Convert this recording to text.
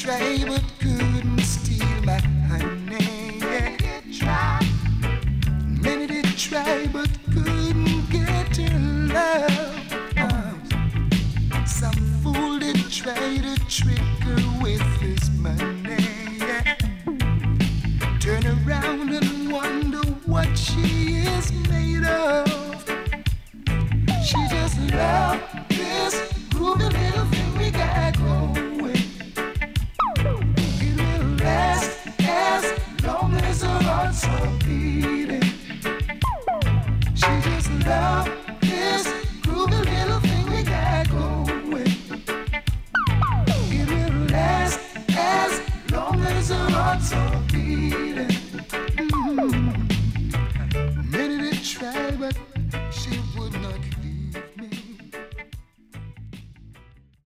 try but couldn't steal my honey. Many did try but couldn't get her love. Some fool did try to trick her with his money. Turn around and wonder what she is made of. She just loved this groovy little thing we got going. It will last as long as her heart's beating. She just loved this groovy little thing we got going. It will last as long as her heart's beating.